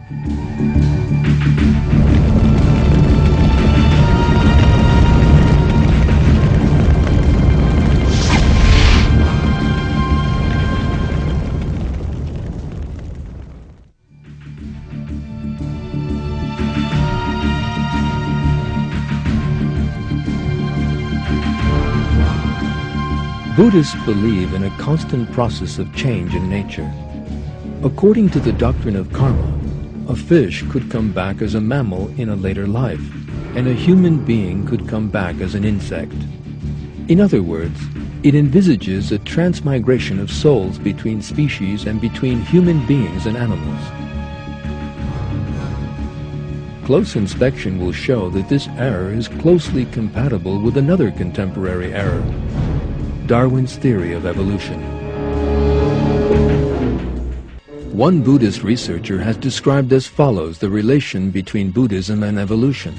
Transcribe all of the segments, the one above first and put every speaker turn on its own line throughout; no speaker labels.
Buddhists believe in a constant process of change in nature. According to the doctrine of karma, a fish could come back as a mammal in a later life, and a human being could come back as an insect. In other words, it envisages a transmigration of souls between species and between human beings and animals. Close inspection will show that this error is closely compatible with another contemporary error: Darwin's theory of evolution. One Buddhist researcher has described as follows the relation between Buddhism and evolution.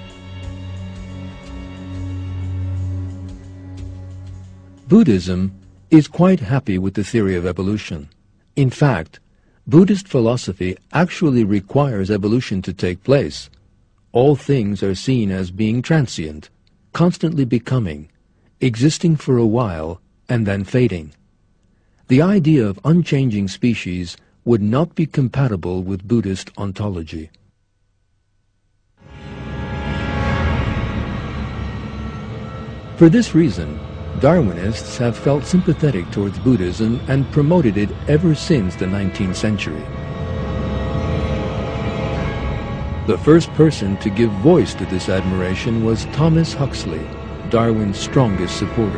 Buddhism is quite happy with the theory of evolution. In fact, Buddhist philosophy actually requires evolution to take place. All things are seen as being transient, constantly becoming, existing for a while and then fading. The idea of unchanging species would not be compatible with Buddhist ontology. For this reason, Darwinists have felt sympathetic towards Buddhism and promoted it ever since the 19th century. The first person to give voice to this admiration was Thomas Huxley, Darwin's strongest supporter.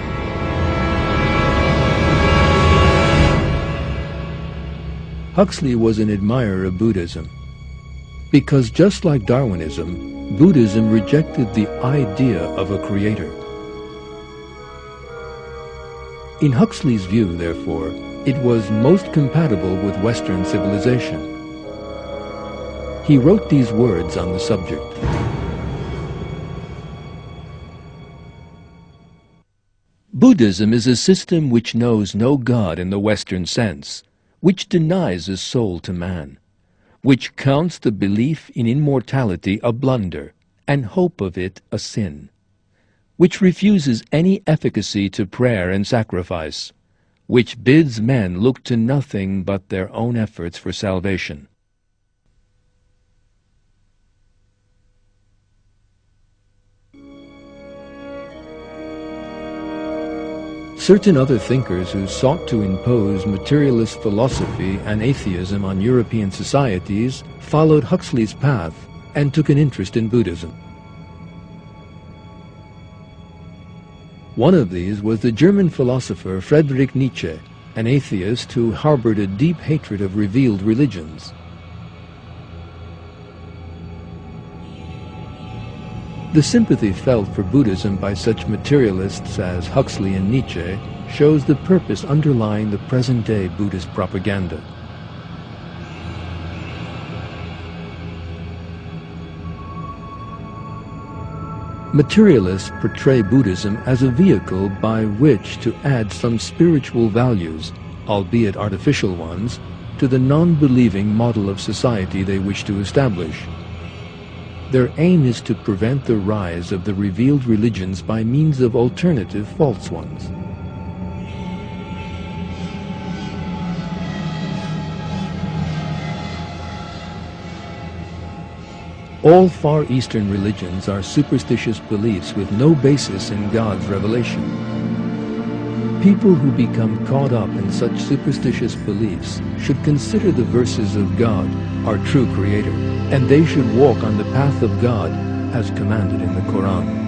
Huxley was an admirer of Buddhism, because just like Darwinism, Buddhism rejected the idea of a creator. In Huxley's view, therefore, it was most compatible with Western civilization. He wrote these words on the subject. Buddhism is a system which knows no God in the Western sense, which denies a soul to man, which counts the belief in immortality a blunder and hope of it a sin, which refuses any efficacy to prayer and sacrifice, which bids men look to nothing but their own efforts for salvation. Certain other thinkers who sought to impose materialist philosophy and atheism on European societies followed Huxley's path and took an interest in Buddhism. One of these was the German philosopher Friedrich Nietzsche, an atheist who harbored a deep hatred of revealed religions. The sympathy felt for Buddhism by such materialists as Huxley and Nietzsche shows the purpose underlying the present-day Buddhist propaganda. Materialists portray Buddhism as a vehicle by which to add some spiritual values, albeit artificial ones, to the non-believing model of society they wish to establish. Their aim is to prevent the rise of the revealed religions by means of alternative false ones. All Far Eastern religions are superstitious beliefs with no basis in God's revelation. People who become caught up in such superstitious beliefs should consider the verses of God, our true Creator, and they should walk on the path of God as commanded in the Quran.